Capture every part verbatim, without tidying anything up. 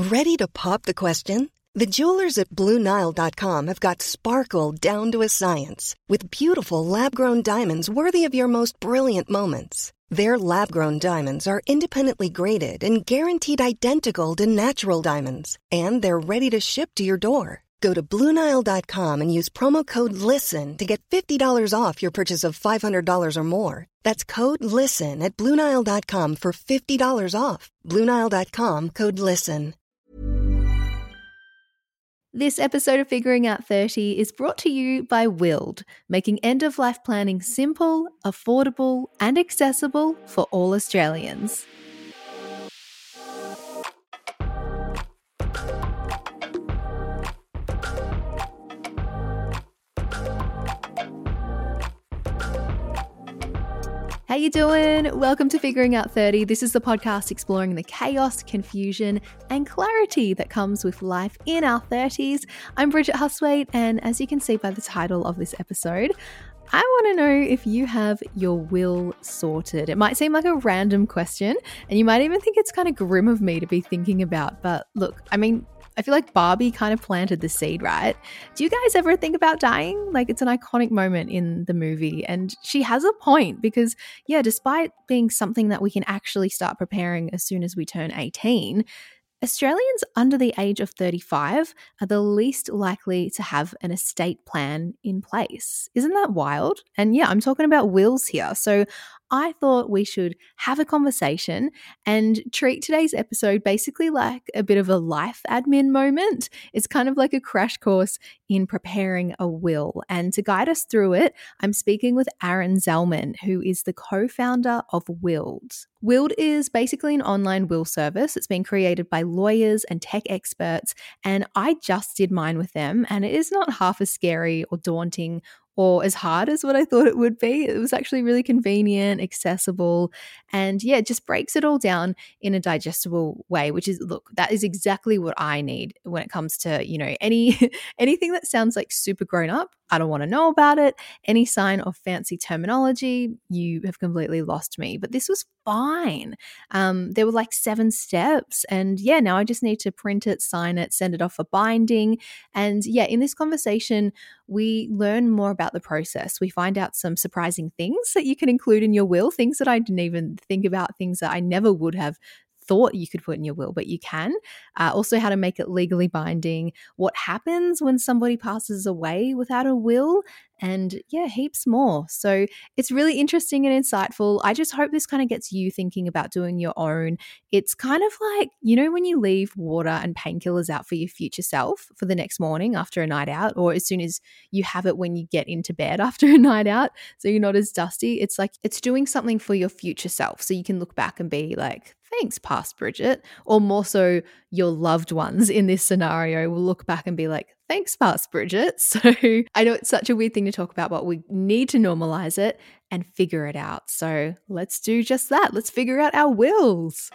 Ready to pop the question? The jewelers at Blue Nile dot com have got sparkle down to a science with beautiful lab-grown diamonds worthy of your most brilliant moments. Their lab-grown diamonds are independently graded and guaranteed identical to natural diamonds, and they're ready to ship to your door. Go to Blue Nile dot com and use promo code LISTEN to get fifty dollars off your purchase of five hundred dollars or more. That's code LISTEN at Blue Nile dot com for fifty dollars off. Blue Nile dot com, code LISTEN. This episode of Figuring Out thirty is brought to you by Willed, making end-of-life planning simple, affordable, and accessible for all Australians. How you doing? Welcome to Figuring Out thirty. This is the podcast exploring the chaos, confusion, and clarity that comes with life in our thirties. I'm Bridget Hustwaite, and as you can see by the title of this episode, I want to know if you have your will sorted. It might seem like a random question, and you might even think it's kind of grim of me to be thinking about, but look, I mean, I feel like Barbie kind of planted the seed, right? Do you guys ever think about dying? Like, it's an iconic moment in the movie, and she has a point because, yeah, despite being something that we can actually start preparing as soon as we turn eighteen, Australians under the age of thirty-five are the least likely to have an estate plan in place. Isn't that wild? And yeah, I'm talking about wills here. So I thought we should have a conversation and treat today's episode basically like a bit of a life admin moment. It's kind of like a crash course in preparing a will. And to guide us through it, I'm speaking with Aaron Zellman, who is the co-founder of Willed. Willed is basically an online will service. It's been created by lawyers and tech experts, and I just did mine with them, and it is not half as scary or daunting or as hard as what I thought it would be. It was actually really convenient, accessible, and yeah, it just breaks it all down in a digestible way, which is, look, that is exactly what I need when it comes to, you know, any anything that sounds like super grown up. I don't want to know about it. Any sign of fancy terminology, you have completely lost me. But this was fine. Um, there were like seven steps. And yeah, now I just need to print it, sign it, send it off for binding. And yeah, in this conversation, we learn more about the process. We find out some surprising things that you can include in your will, things that I didn't even think about, things that I never would have thought you could put in your will, but you can. Uh, also, how to make it legally binding, what happens when somebody passes away without a will, and yeah, heaps more. So it's really interesting and insightful. I just hope this kind of gets you thinking about doing your own. It's kind of like, you know, when you leave water and painkillers out for your future self for the next morning after a night out, or as soon as you have it when you get into bed after a night out, so you're not as dusty. It's like it's doing something for your future self, so you can look back and be like, thanks, past Bridget, or more so your loved ones in this scenario will look back and be like, thanks, past Bridget. So I know it's such a weird thing to talk about, but we need to normalize it and figure it out. So let's do just that. Let's figure out our wills.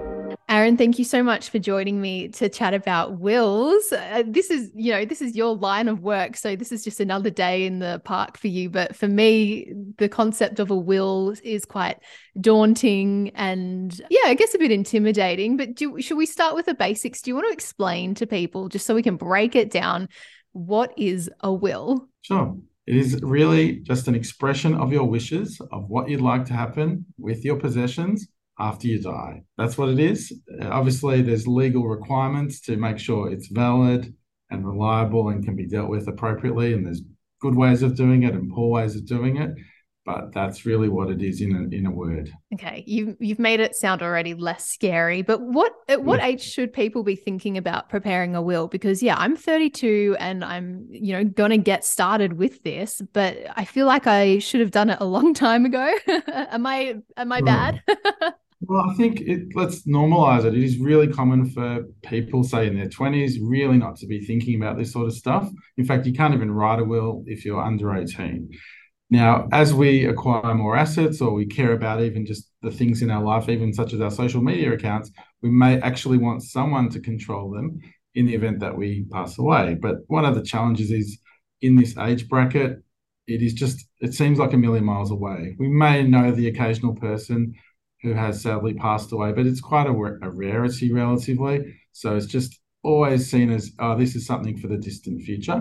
Aaron, thank you so much for joining me to chat about wills. Uh, this is, you know, this is your line of work. So this is just another day in the park for you. But for me, the concept of a will is quite daunting and, yeah, I guess a bit intimidating. But do, should we start with the basics? Do you want to explain to people, just so we can break it down, what is a will? Sure. It is really just an expression of your wishes, of what you'd like to happen with your possessions after you die. That's what it is. Obviously, there's legal requirements to make sure it's valid and reliable and can be dealt with appropriately. And there's good ways of doing it and poor ways of doing it. But that's really what it is in a, in a word. Okay, you've, you've made it sound already less scary. But what at what age should people be thinking about preparing a will? Because, yeah, I'm thirty-two and I'm, you know, going to get started with this. But I feel like I should have done it a long time ago. am I, am I bad? Well, I think it, let's normalize it. It is really common for people, say in their twenties, really not to be thinking about this sort of stuff. In fact, you can't even write a will if you're under eighteen. Now, as we acquire more assets or we care about even just the things in our life, even such as our social media accounts, we may actually want someone to control them in the event that we pass away. But one of the challenges is in this age bracket, it is just, it seems like a million miles away. We may know the occasional person who has sadly passed away, but it's quite a, a rarity relatively. So it's just always seen as, oh, this is something for the distant future.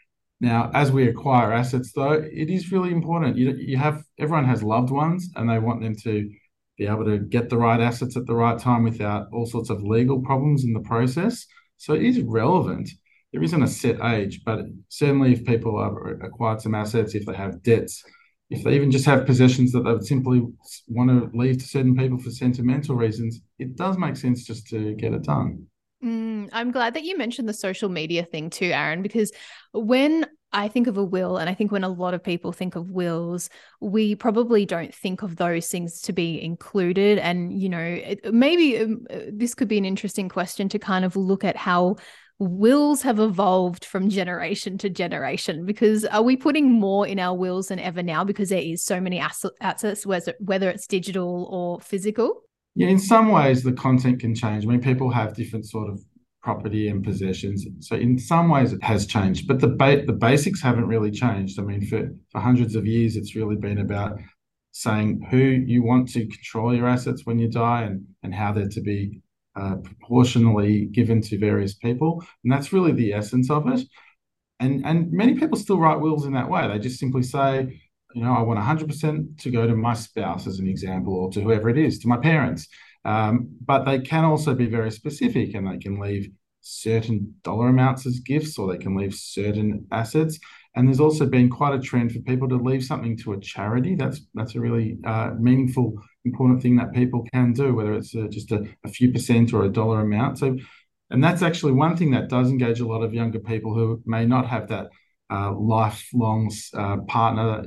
Now, as we acquire assets, though, it is really important. You, you have everyone has loved ones, and they want them to be able to get the right assets at the right time without all sorts of legal problems in the process. So it is relevant. There isn't a set age, but certainly if people have acquired some assets, if they have debts, if they even just have possessions that they would simply want to leave to certain people for sentimental reasons, it does make sense just to get it done. Mm, I'm glad that you mentioned the social media thing too, Aaron, because when I think of a will, and I think when a lot of people think of wills, we probably don't think of those things to be included. And, you know, it, maybe um, this could be an interesting question to kind of look at how wills have evolved from generation to generation, because are we putting more in our wills than ever now because there is so many assets, whether it's digital or physical? Yeah, in some ways the content can change. I mean, people have different sort of property and possessions. So in some ways it has changed, but the ba- the basics haven't really changed. I mean, for, for hundreds of years, it's really been about saying who you want to control your assets when you die and, and how they're to be uh, proportionally given to various people. And that's really the essence of it. And, and many people still write wills in that way. They just simply say, you know, I want one hundred percent to go to my spouse, as an example, or to whoever it is, to my parents. Um, but they can also be very specific, and they can leave certain dollar amounts as gifts, or they can leave certain assets. And there's also been quite a trend for people to leave something to a charity. That's that's a really uh, meaningful, important thing that people can do, whether it's uh, just a, a few percent or a dollar amount. So, and that's actually one thing that does engage a lot of younger people who may not have that Uh, lifelong uh, partner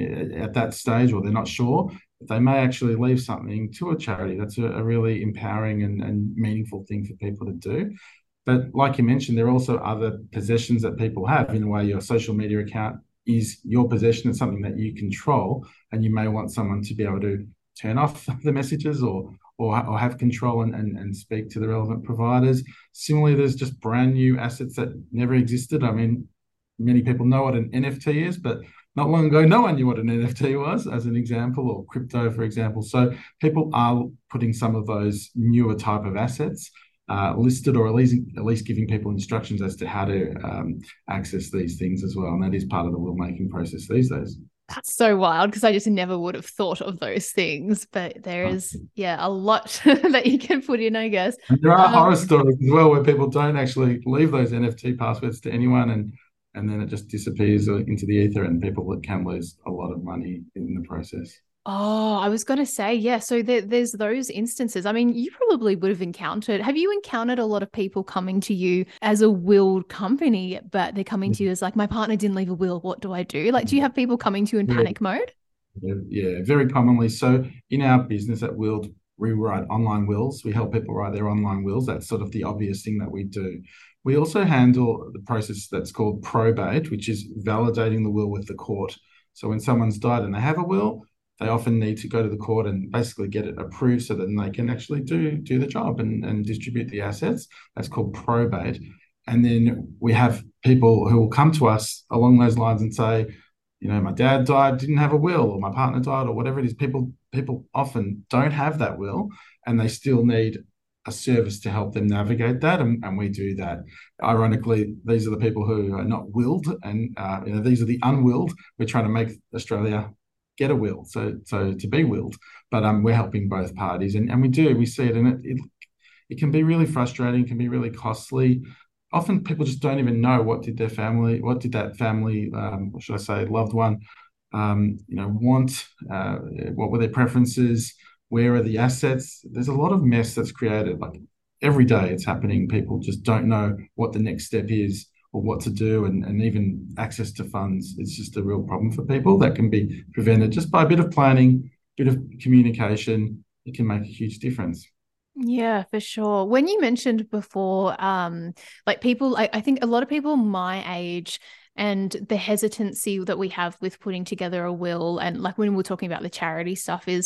at that stage, or they're not sure, but they may actually leave something to a charity. That's a, a really empowering and, and meaningful thing for people to do. But like you mentioned, there are also other possessions that people have. In a way, your social media account is your possession. It's something that you control, and you may want someone to be able to turn off the messages or or, or have control and, and, and speak to the relevant providers. Similarly, there's just brand new assets that never existed. I mean, many people know what an N F T is, but not long ago, no one knew what an N F T was, as an example, or crypto, for example. So people are putting some of those newer type of assets uh, listed, or at least at least giving people instructions as to how to um, access these things as well. And that is part of the will making process these days. That's so wild, because I just never would have thought of those things. But there is, yeah, a lot that you can put in, I guess. And there are um, horror stories as well where people don't actually leave those N F T passwords to anyone, and and then it just disappears into the ether, and people can lose a lot of money in the process. Oh, I was going to say, yeah. So there, there's those instances. I mean, you probably would have encountered, have you encountered a lot of people coming to you as a willed company, but they're coming to you as like, my partner didn't leave a will, what do I do? Like, do you have people coming to you in yeah. panic mode? Yeah, yeah, very commonly. So in our business at Willed, we write online wills. We help people write their online wills. That's sort of the obvious thing that we do. We also handle the process that's called probate, which is validating the will with the court. So when someone's died and they have a will, they often need to go to the court and basically get it approved so that they can actually do, do the job and, and distribute the assets. That's called probate. And then we have people who will come to us along those lines and say, you know, my dad died, didn't have a will, or my partner died, or whatever it is. People, people often don't have that will, and they still need a service to help them navigate that, and, and we do that. Ironically, these are the people who are not willed, and uh, you know, these are the unwilled. We're trying to make Australia get a will, so so to be willed, but um, we're helping both parties, and, and we do, we see it, and it, it it can be really frustrating, can be really costly. Often people just don't even know what did their family, what did that family, um, what should I say, loved one, um, you know, want, uh, what were their preferences, where are the assets? There's a lot of mess that's created. Like every day it's happening. People just don't know what the next step is or what to do, and, and even access to funds. It's just a real problem for people that can be prevented just by a bit of planning, a bit of communication. It can make a huge difference. Yeah, for sure. When you mentioned before, um, like people, I, I think a lot of people my age and the hesitancy that we have with putting together a will, and like when we're talking about the charity stuff, is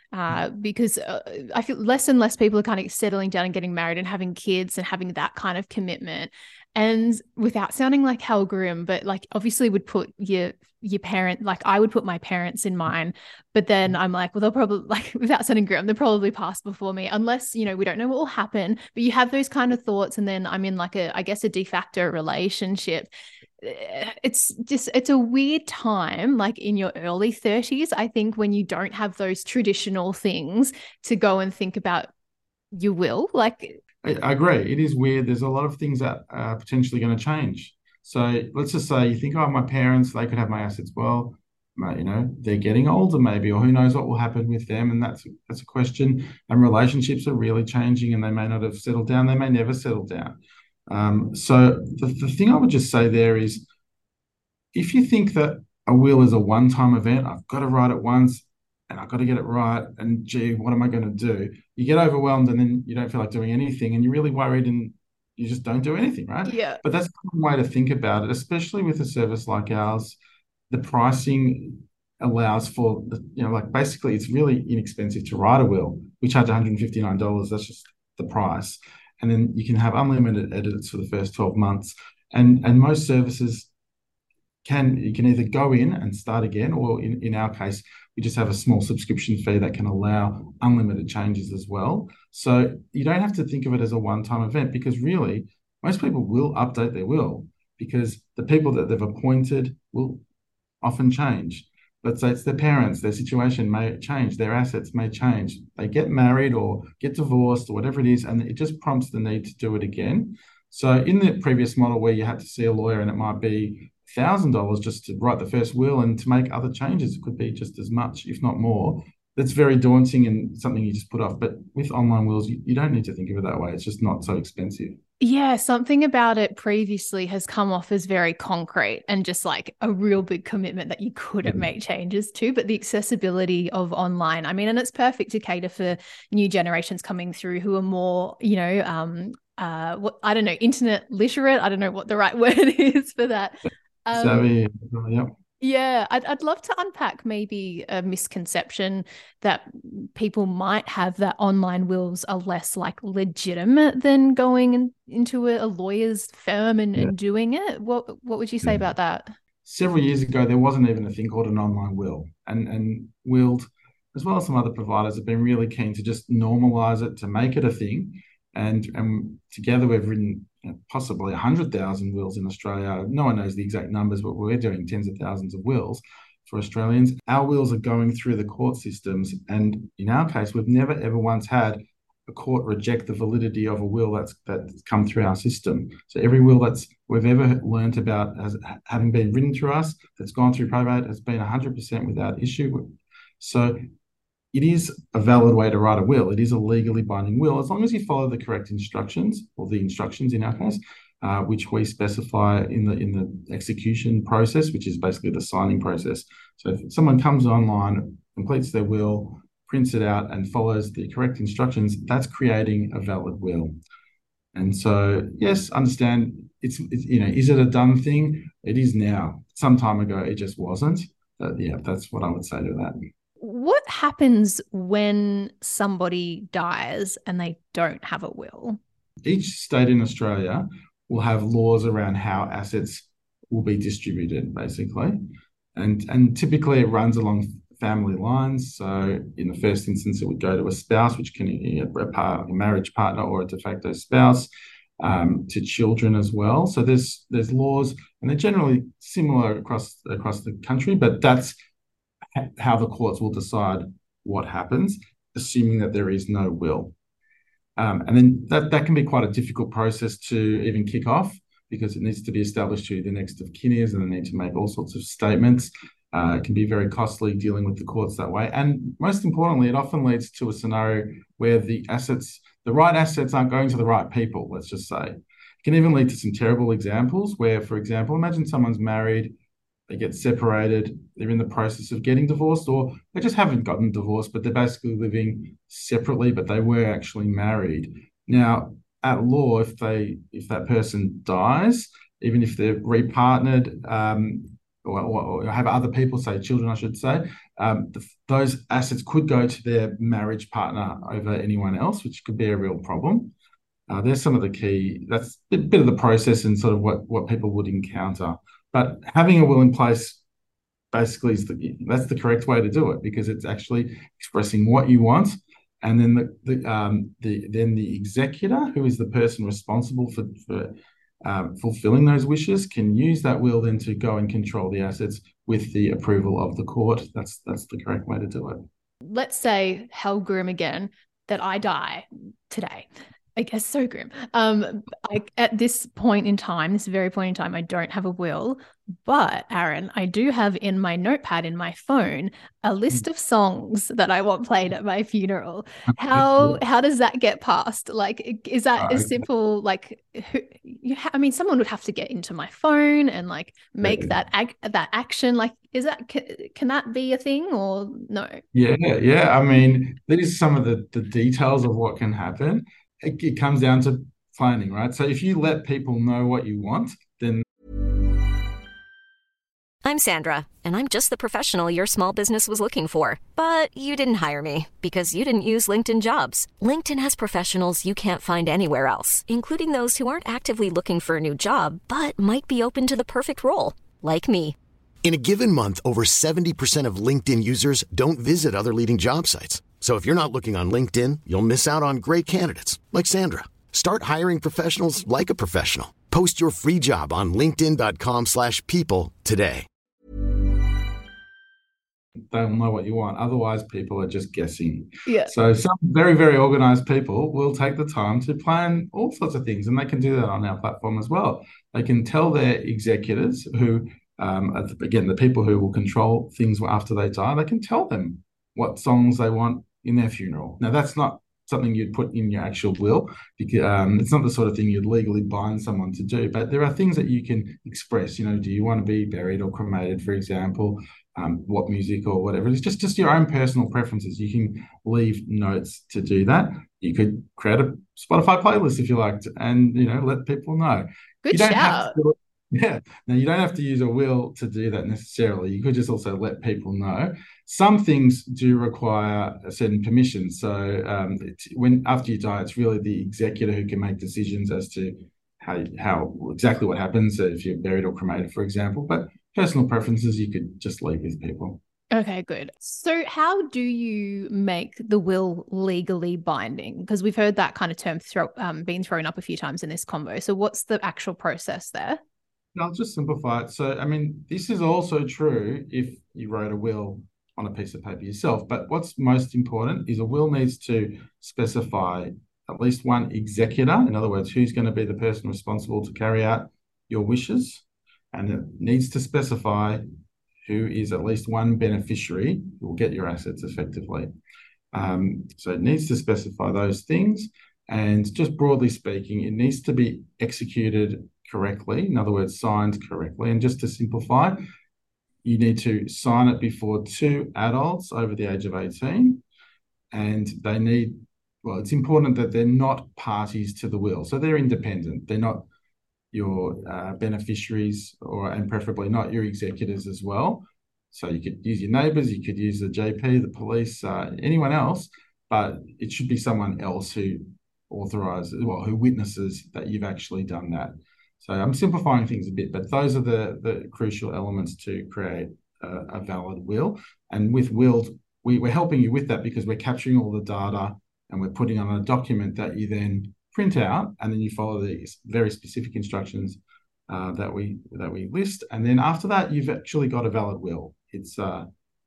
uh, because uh, I feel less and less people are kind of settling down and getting married and having kids and having that kind of commitment. And without sounding like hell grim, but like obviously would put your your parent, like I would put my parents in mine, but then I'm like, well, they'll probably, like, without sounding grim, they'll probably pass before me, unless, you know, we don't know what will happen. But you have those kind of thoughts, and then I'm in like a, I guess, a de facto relationship. It's just, it's a weird time, like in your early thirties, I think, when you don't have those traditional things to go and think about your will. Like, I, I agree. It is weird. There's a lot of things that are potentially going to change. So let's just say you think, oh, my parents, they could have my assets. Well, you know, they're getting older maybe, or who knows what will happen with them. And that's, that's a question. And relationships are really changing, and they may not have settled down. They may never settle down. Um, so the, the thing I would just say there is, if you think that a will is a one-time event, I've got to write it once and I've got to get it right, and gee, what am I going to do? You get overwhelmed, and then you don't feel like doing anything, and you're really worried, and you just don't do anything, right? yeah. But that's one way to think about it, especially with a service like ours. The pricing allows for, the, you know, like basically it's really inexpensive to write a will. We charge one hundred fifty-nine dollars. That's just the price. And then you can have unlimited edits for the first twelve months. And, and most services can, you can either go in and start again, or in, in our case, we just have a small subscription fee that can allow unlimited changes as well. So you don't have to think of it as a one-time event, because really most people will update their will, because the people that they've appointed will often change. Let's say it's their parents, their situation may change, their assets may change. They get married or get divorced or whatever it is, and it just prompts the need to do it again. So in the previous model where you had to see a lawyer and it might be one thousand dollars just to write the first will, and to make other changes, it could be just as much, if not more. That's very daunting and something you just put off. But with online wills, you, you don't need to think of it that way. It's just not so expensive. Yeah, something about it previously has come off as very concrete and just like a real big commitment that you couldn't Mm. make changes to. But the accessibility of online, I mean, and it's perfect to cater for new generations coming through who are more, you know, um, uh, what I don't know, internet literate. I don't know what the right word is for that. Um, Savvy, yep. Yeah, I'd I'd love to unpack maybe a misconception that people might have, that online wills are less like legitimate than going in, into a, a lawyer's firm and, Yeah. and doing it. What what would you say Yeah. about that? Several years ago, there wasn't even a thing called an online will, and and Willed, as well as some other providers, have been really keen to just normalize it, to make it a thing. And and together we've written, you know, possibly one hundred thousand wills in Australia. No one knows the exact numbers, but we're doing tens of thousands of wills for Australians. Our wills are going through the court systems, and in our case, we've never ever once had a court reject the validity of a will that's that's come through our system. So every will that's we've ever learnt about as having been written through us, that's gone through probate, has been one hundred percent without issue. So it is a valid way to write a will. It is a legally binding will, as long as you follow the correct instructions, or the instructions in our case, uh, which we specify in the in the execution process, which is basically the signing process. So if someone comes online, completes their will, prints it out, and follows the correct instructions, that's creating a valid will. And so, yes, understand it's, it's you know, is it a done thing? It is now. Some time ago, it just wasn't. But yeah, that's what I would say to that. What happens when somebody dies and they don't have a will? Each state in Australia will have laws around how assets will be distributed, basically. And, and typically it runs along family lines. So in the first instance, it would go to a spouse, which can be a, a marriage partner or a de facto spouse, um, to children as well. So there's there's laws, and they're generally similar across across the country, but that's how the courts will decide what happens, assuming that there is no will. Um, and then that, that can be quite a difficult process to even kick off, because it needs to be established who the next of kin is, and they need to make all sorts of statements. Uh, it can be very costly dealing with the courts that way. And most importantly, it often leads to a scenario where the assets, the right assets aren't going to the right people, let's just say. It can even lead to some terrible examples where, for example, imagine someone's married, they get separated, they're in the process of getting divorced, or they just haven't gotten divorced, but they're basically living separately, but they were actually married. Now, at law, if they if that person dies, even if they're repartnered, um, or, or have other people, say children, I should say, um, the, those assets could go to their marriage partner over anyone else, which could be a real problem. Uh, there's some of the key, that's a bit of the process and sort of what, what people would encounter. But having a will in place basically is the, that's the correct way to do it, because it's actually expressing what you want. And then the, the, um, the then the executor, who is the person responsible for, for um, fulfilling those wishes, can use that will then to go and control the assets with the approval of the court. That's that's the correct way to do it. Let's say, hell grim again, that I die today. I guess so grim. Um, I, at this point in time, this very point in time, I don't have a will, but Aaron, I do have in my notepad in my phone a list of songs that I want played at my funeral. How how does that get passed? Like, is that as simple? Like, who, you ha- I mean, someone would have to get into my phone and like make yeah. that ag- that action. Like, is that can, can that be a thing or no? Yeah, yeah. I mean, these are some of the the details of what can happen. It, it comes down to planning, right? So if you let people know what you want, then... I'm Sandra, and I'm just the professional your small business was looking for. But you didn't hire me because you didn't use LinkedIn Jobs. LinkedIn has professionals you can't find anywhere else, including those who aren't actively looking for a new job, but might be open to the perfect role, like me. In a given month, over seventy percent of LinkedIn users don't visit other leading job sites. So if you're not looking on LinkedIn, you'll miss out on great candidates like Sandra. Start hiring professionals like a professional. Post your free job on linkedin dot com slash people today. They'll know what you want. Otherwise, people are just guessing. Yeah. So some very, very organized people will take the time to plan all sorts of things, and they can do that on our platform as well. They can tell their executors who, um, again, the people who will control things after they die, they can tell them what songs they want in their funeral. Now, that's not something you'd put in your actual will, because um, it's not the sort of thing you'd legally bind someone to do, but there are things that you can express. You know, do you want to be buried or cremated, for example, um, what music or whatever. It's just, just your own personal preferences. You can leave notes to do that. You could create a Spotify playlist if you liked, and, you know, let people know. Good you don't shout. Have to do it. Yeah. Now, you don't have to use a will to do that necessarily. You could just also let people know. Some things do require a certain permission. So um, it's, when after you die, it's really the executor who can make decisions as to how how exactly what happens if you're buried or cremated, for example. But personal preferences, you could just leave with people. Okay, good. So how do you make the will legally binding? Because we've heard that kind of term throw, um, being thrown up a few times in this convo. So what's the actual process there? I'll just simplify it. So, I mean, this is also true if you wrote a will on a piece of paper yourself. But what's most important is a will needs to specify at least one executor. In other words, who's going to be the person responsible to carry out your wishes. And it needs to specify who is at least one beneficiary who will get your assets effectively. Um, so it needs to specify those things. And just broadly speaking, it needs to be executed correctly, in other words, signed correctly. And just to simplify, you need to sign it before two adults over the age of eighteen, and they need, well, it's important that they're not parties to the will. So they're independent. They're not your uh, beneficiaries, or and preferably not your executors as well. So you could use your neighbours, you could use the J P, the police, uh, anyone else, but it should be someone else who authorises, well, who witnesses that you've actually done that. So I'm simplifying things a bit, but those are the, the crucial elements to create a, a valid will. And with wills, we, we're helping you with that because we're capturing all the data and we're putting on a document that you then print out, and then you follow these very specific instructions uh, that we that we list. And then after that, you've actually got a valid will. It's uh,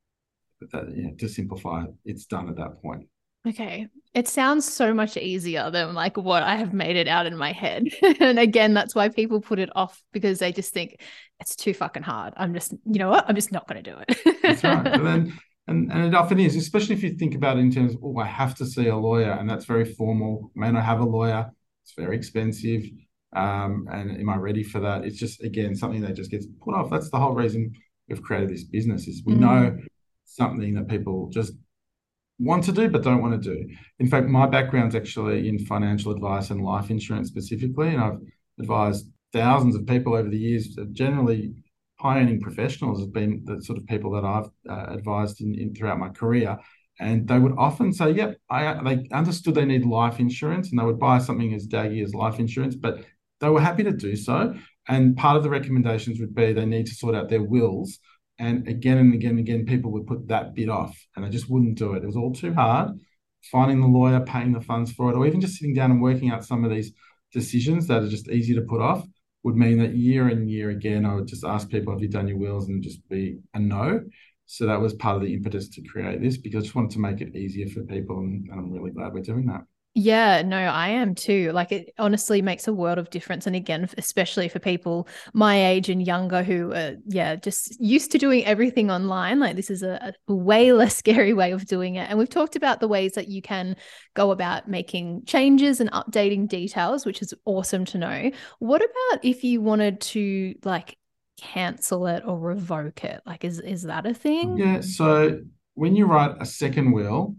that, yeah, to simplify it, it's done at that point. Okay. It sounds so much easier than like what I have made it out in my head. And again, that's why people put it off, because they just think it's too fucking hard. I'm just, you know what? I'm just not going to do it. That's right. And then, and, and it often is, especially if you think about it in terms of, oh, I have to see a lawyer, and that's very formal. May not have a lawyer. It's very expensive. Um, and am I ready for that? It's just, again, something that just gets put off. That's the whole reason we've created this business, is we mm. know something that people just want to do but don't want to do. In fact, my background's actually in financial advice and life insurance specifically, and I've advised thousands of people over the years, generally high-earning professionals have been the sort of people that I've uh, advised in, in throughout my career. And they would often say, yep, I, they understood they need life insurance, and they would buy something as daggy as life insurance, but they were happy to do so. And part of the recommendations would be they need to sort out their wills. And again and again and again, people would put that bit off, and they just wouldn't do it. It was all too hard. Finding the lawyer, paying the funds for it, or even just sitting down and working out some of these decisions that are just easy to put off would mean that year and year again, I would just ask people, have you done your wills? And just be a no. So that was part of the impetus to create this, because I just wanted to make it easier for people, and, and I'm really glad we're doing that. Yeah, no, I am too. Like, it honestly makes a world of difference. And again, especially for people my age and younger who are, yeah, just used to doing everything online. Like, this is a, a way less scary way of doing it. And we've talked about the ways that you can go about making changes and updating details, which is awesome to know. What about if you wanted to like cancel it or revoke it? Like, is, is that a thing? Yeah. So when you write a second will,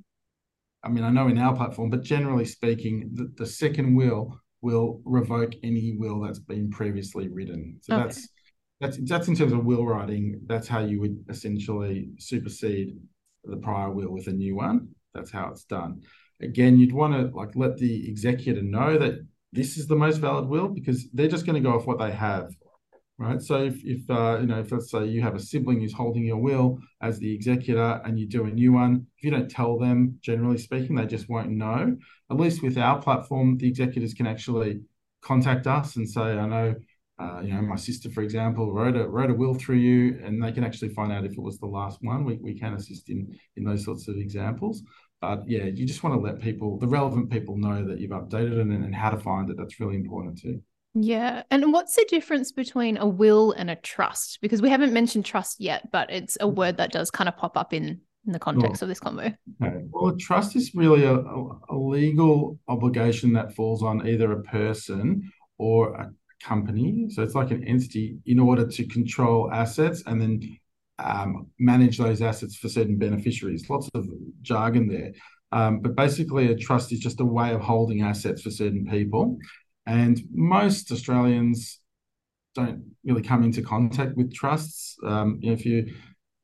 I mean, I know in our platform, but generally speaking, the, the second will will revoke any will that's been previously written. So okay. that's that's that's in terms of will writing. That's how you would essentially supersede the prior will with a new one. That's how it's done. Again, you'd want to like let the executor know that this is the most valid will, because they're just going to go off what they have. Right. So if, if uh, you know, if let's say you have a sibling who's holding your will as the executor and you do a new one, if you don't tell them, generally speaking, they just won't know. At least with our platform, the executors can actually contact us and say, I know, uh, you know, my sister, for example, wrote a wrote a will through you, and they can actually find out if it was the last one. We we can assist in in those sorts of examples. But yeah, you just want to let people, the relevant people, know that you've updated it and, and how to find it. That's really important too. Yeah. And what's the difference between a will and a trust? Because we haven't mentioned trust yet, but it's a word that does kind of pop up in, in the context sure. of this convo. Okay. Well, a trust is really a, a legal obligation that falls on either a person or a company. So it's like an entity in order to control assets and then um, manage those assets for certain beneficiaries. Lots of jargon there. Um, but basically, a trust is just a way of holding assets for certain people. And most Australians don't really come into contact with trusts. Um, you know, if you're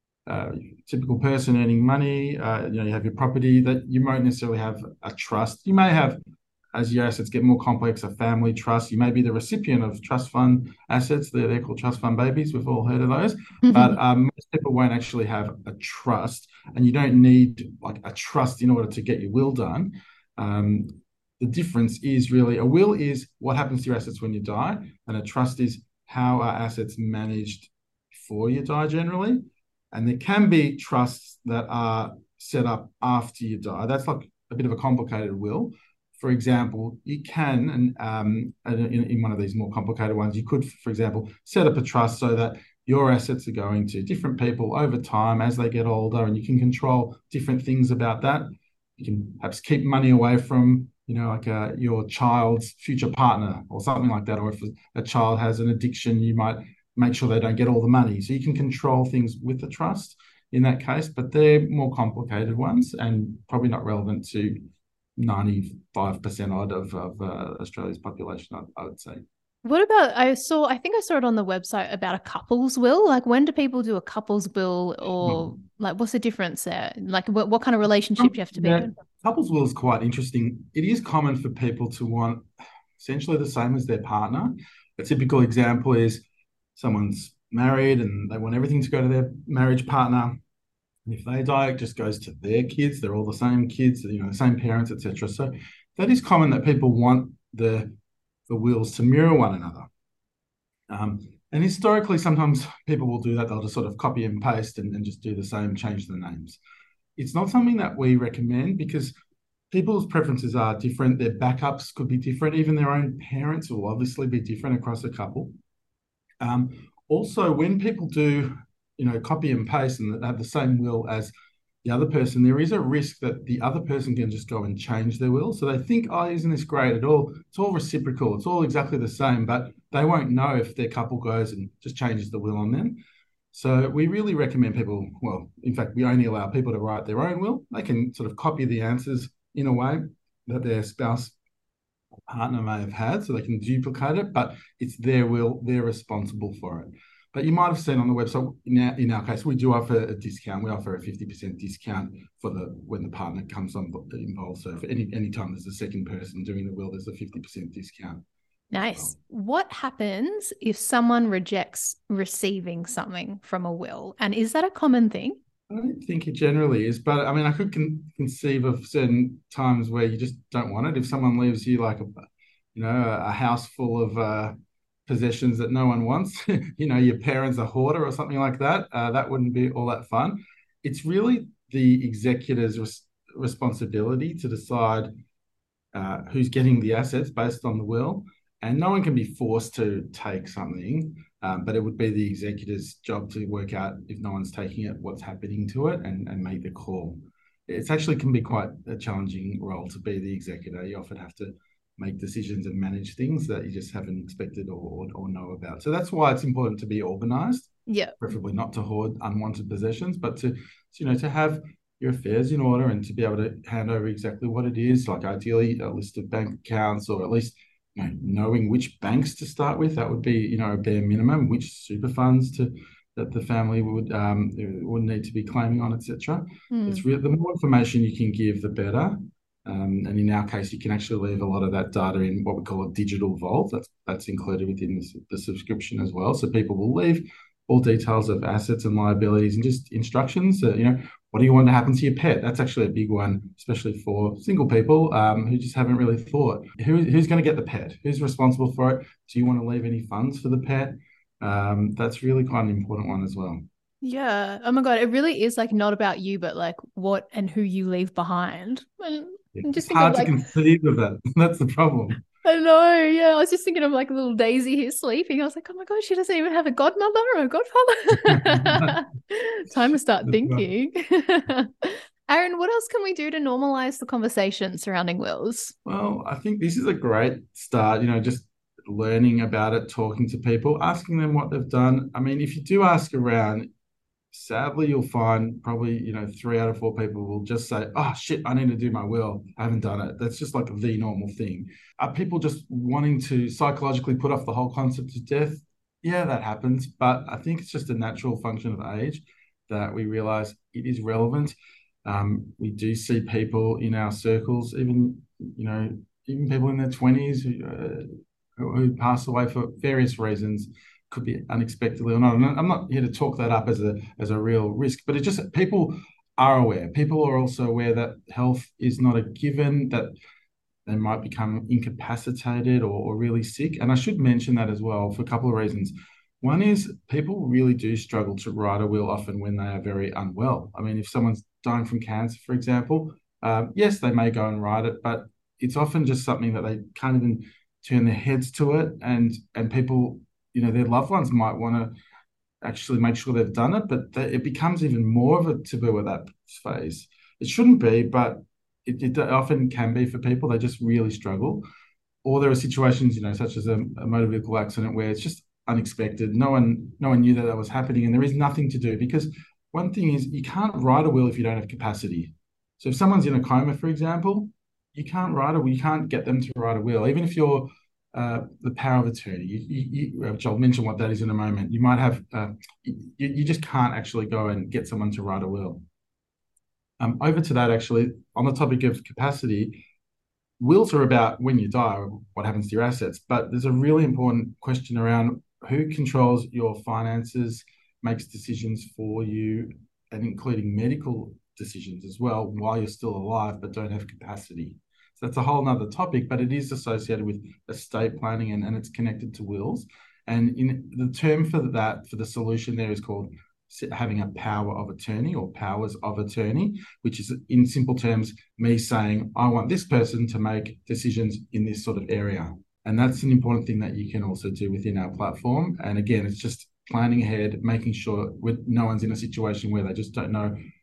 a typical person earning money, uh, you know, you have your property, that you won't necessarily have a trust. You may have, as your assets get more complex, a family trust. You may be the recipient of trust fund assets. They're, they're called trust fund babies. We've all heard of those. Mm-hmm. But um, most people won't actually have a trust, and you don't need like a trust in order to get your will done. Um, The difference is really, a will is what happens to your assets when you die, and a trust is how are assets managed before you die generally. And there can be trusts that are set up after you die. That's like a bit of a complicated will. For example, you can, and um, in, in one of these more complicated ones, you could, for example, set up a trust so that your assets are going to different people over time as they get older, and you can control different things about that. You can perhaps keep money away from, you know, like uh, your child's future partner or something like that. Or if a child has an addiction, you might make sure they don't get all the money. So you can control things with the trust in that case, but they're more complicated ones and probably not relevant to ninety-five percent odd of, of uh, Australia's population, I, I would say. What about, I saw, I think I saw it on the website about a couple's will. Like, when do people do a couple's will, or like, what's the difference there? Like, what, what kind of relationship do you have to be yeah, in? Couple's will is quite interesting. It is common for people to want essentially the same as their partner. A typical example is someone's married and they want everything to go to their marriage partner. And if they die, it just goes to their kids. They're all the same kids, you know, the same parents, et cetera. So that is common that people want the the wills to mirror one another. Um, and historically, sometimes people will do that. They'll just sort of copy and paste and, and just do the same, change the names. It's not something that we recommend because people's preferences are different. Their backups could be different. Even their own parents will obviously be different across a couple. Um, also, when people do, you know, copy and paste and have the same will as the other person, there is a risk that the other person can just go and change their will. So they think, oh, isn't this great at all? It's all reciprocal. It's all exactly the same, but they won't know if their couple goes and just changes the will on them. So we really recommend people, well, in fact, we only allow people to write their own will. They can sort of copy the answers in a way that their spouse or partner may have had, so they can duplicate it, but it's their will. They're responsible for it. But you might have seen on the website, in our, in our case, we do offer a discount. We offer a fifty percent discount for the when the partner comes on involved. So for any any time there's a second person doing the will, there's a fifty percent discount. Nice. Well. What happens if someone rejects receiving something from a will? And is that a common thing? I don't think it generally is, but I mean, I could con- conceive of certain times where you just don't want it. If someone leaves you like a, you know, a house full of uh, possessions that no one wants, you know, your parents are hoarder or something like that, uh, that wouldn't be all that fun. It's really the executor's res- responsibility to decide uh, who's getting the assets based on the will, and no one can be forced to take something. Um, but it would be the executor's job to work out, if no one's taking it, what's happening to it, and, and make the call. It actually can be quite a challenging role to be the executor. You often have to make decisions and manage things that you just haven't expected or, or, or know about. So that's why it's important to be organised. Yeah. Preferably not to hoard unwanted possessions, but to, you know, to have your affairs in order and to be able to hand over exactly what it is, like ideally a list of bank accounts, or at least You know, knowing which banks to start with. That would be, you know, a bare minimum, which super funds to that the family would um would need to be claiming on, et cetera. Mm. It's really, the more information you can give, the better. Um, and in our case, you can actually leave a lot of that data in what we call a digital vault. That's that's included within the, the subscription as well. So people will leave all details of assets and liabilities and just instructions. Uh, you know, what do you want to happen to your pet? That's actually a big one, especially for single people um, who just haven't really thought. Who, who's going to get the pet? Who's responsible for it? Do you want to leave any funds for the pet? Um, that's really quite an important one as well. Yeah. Oh my God. It really is like not about you, but like what and who you leave behind. And yeah, just it's hard like, to conceive of that. That's the problem. I know, yeah. I was just thinking of like little Daisy here sleeping. I was like, oh my God, she doesn't even have a godmother or a godfather. Time to start thinking. Aaron, what else can we do to normalize the conversation surrounding wills? Well, I think this is a great start, you know, just learning about it, talking to people, asking them what they've done. I mean, if you do ask around, sadly, you'll find probably, you know, three out of four people will just say, oh, shit, I need to do my will. I haven't done it. That's just like the normal thing. Are people just wanting to psychologically put off the whole concept of death? Yeah, that happens. But I think it's just a natural function of age that we realize it is relevant. Um, we do see people in our circles, even, you know, even people in their twenties who, uh, who pass away for various reasons. Could be unexpectedly or not. I'm not here to talk that up as a as a real risk, but it just, people are aware. People are also aware that health is not a given, that they might become incapacitated or, or really sick. And I should mention that as well for a couple of reasons. One is people really do struggle to write a will often when they are very unwell. I mean, if someone's dying from cancer, for example, um, yes, they may go and write it, but it's often just something that they can't even turn their heads to it. And and people, you know, their loved ones might want to actually make sure they've done it, but they, it becomes even more of a taboo at that phase. It shouldn't be, but it, it often can be for people. They just really struggle. Or there are situations, you know, such as a, a motor vehicle accident where it's just unexpected. No one, no one knew that that was happening, and there is nothing to do, because one thing is you can't write a will if you don't have capacity. So if someone's in a coma, for example, you can't write a will. You can't get them to write a will, even if you're Uh, the power of attorney, you, you, you, which I'll mention what that is in a moment. You might have, uh, you, you just can't actually go and get someone to write a will. Um, over to that, actually, on the topic of capacity, wills are about when you die, what happens to your assets. But there's a really important question around who controls your finances, makes decisions for you, and including medical decisions as well while you're still alive but don't have capacity. So that's a whole nother topic, but it is associated with estate planning, and, and it's connected to wills. And in the term for that, for the solution there, is called having a power of attorney or powers of attorney, which is in simple terms, me saying, I want this person to make decisions in this sort of area. And that's an important thing that you can also do within our platform. And again, it's just planning ahead, making sure no one's in a situation where they just don't know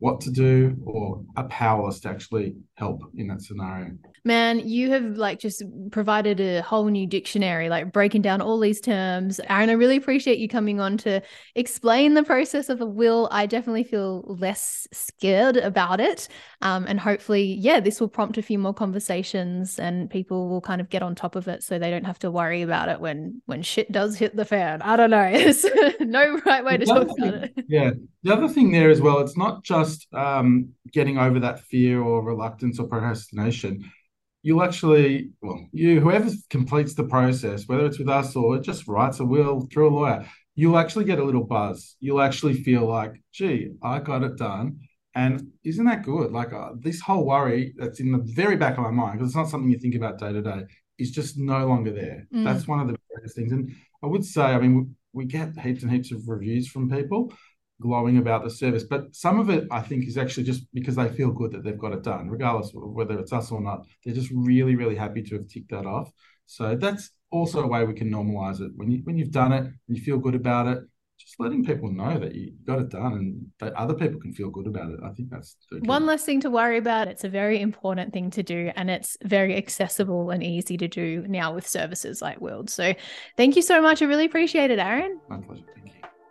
what to do or are powerless to actually help in that scenario. Man, you have like just provided a whole new dictionary, like breaking down all these terms. Aaron, I really appreciate you coming on to explain the process of a will. I definitely feel less scared about it. Um, and hopefully, yeah, this will prompt a few more conversations and people will kind of get on top of it so they don't have to worry about it when when shit does hit the fan. I don't know. There's no right way to talk thing, about it. Yeah. The other thing there as well, it's not just um, getting over that fear or reluctance or procrastination. You'll actually, well, you, whoever completes the process, whether it's with us or just writes a will through a lawyer, you'll actually get a little buzz. You'll actually feel like, gee, I got it done. And isn't that good? Like uh, this whole worry that's in the very back of my mind, because it's not something you think about day to day, is just no longer there. Mm. That's one of the biggest things. And I would say, I mean, we, we get heaps and heaps of reviews from people glowing about the service, but some of it I think is actually just because they feel good that they've got it done, regardless of whether it's us or not. They're just really, really happy to have ticked that off. So that's also a way we can normalize it. When you when you've done it and you feel good about it, just letting people know that you got it done and that other people can feel good about it. I think that's one less thing to worry about. It's a very important thing to do, and it's very accessible and easy to do now with services like Willed. So thank you so much. I really appreciate it, Aaron. My pleasure. Thank you.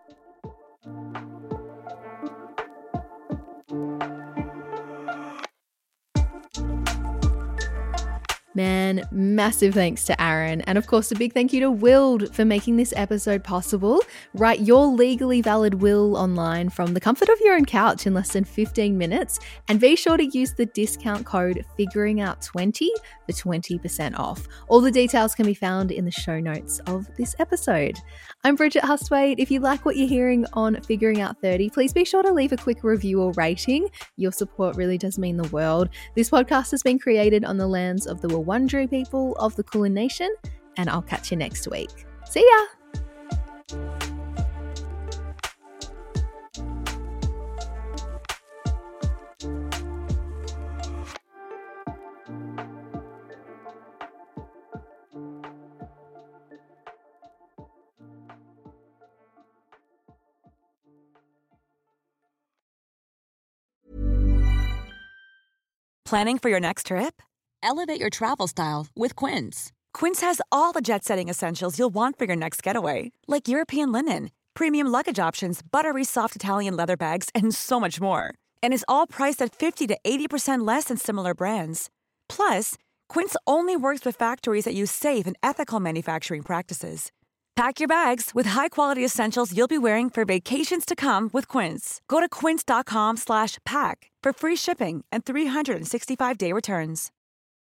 Man, massive thanks to Aaron. And of course, a big thank you to Willed for making this episode possible. Write your legally valid will online from the comfort of your own couch in less than fifteen minutes. And be sure to use the discount code figuring out twenty for twenty percent off. All the details can be found in the show notes of this episode. I'm Bridget Hustwaite. If you like what you're hearing on Figuring Out thirty, please be sure to leave a quick review or rating. Your support really does mean the world. This podcast has been created on the lands of the Wurundjeri people of the Kulin Nation, and I'll catch you next week. See ya! Planning for your next trip? Elevate your travel style with Quince. Quince has all the jet-setting essentials you'll want for your next getaway, like European linen, premium luggage options, buttery soft Italian leather bags, and so much more. And is all priced at fifty to eighty percent less than similar brands. Plus, Quince only works with factories that use safe and ethical manufacturing practices. Pack your bags with high-quality essentials you'll be wearing for vacations to come with Quince. Go to quince.com slash pack for free shipping and three sixty-five day returns.